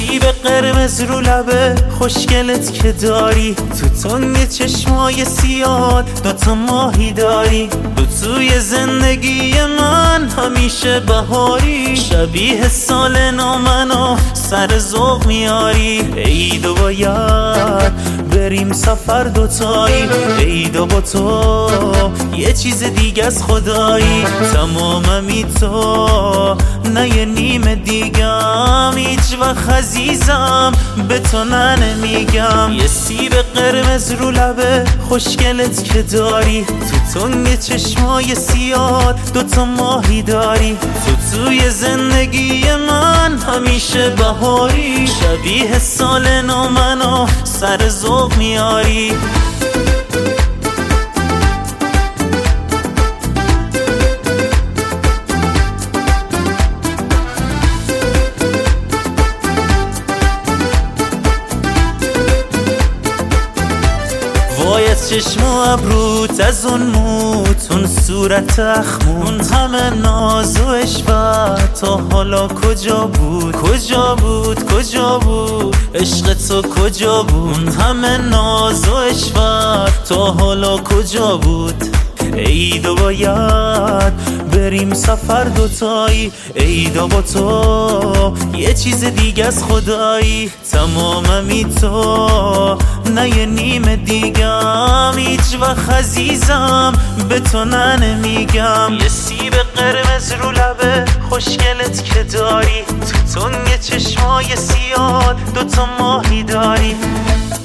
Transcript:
سیب قرمز رو لبه خوشگلت که داری، تو تنگ چشمای سیاد دوتا ماهی داری، تو توی زندگی من همیشه بهاری، شبیه سال نامنو سر ذوق میاری. عید و باید بریم سفر دوتایی، عید و با تو یه چیز دیگه از خدایی، تماممی تو نه یه نیم دیگم، هیچ وقت عزیزم به تو نمیگم. یه سیب قرمز رو لبه خوشگلت که داری، تو تنگ چشمای سیاد دوتا ماهی داری، تو توی زندگی من همیشه بهاری، شبیه سال نامنو سر ذوق میاری. وای از چشم و ابروت، از اون موت، اون صورت اخمون، همه ناز و عشقت تا حالا کجا بود؟ کجا بود؟ کجا بود؟ عشق تو کجا بود؟ همه ناز و عشقت تا حالا کجا بود؟ عید و باید بریم سفر دوتایی، عید و با تو یه چیز دیگه از خدایی، تماممی تو نه یه نیم دیگم، هیچ وقت عزیزم به تو نمیگم. یه سیب قرمز رو لبه خوشگلت که داری، تو تنگ چشمای سیاد دوتا ماهی داری.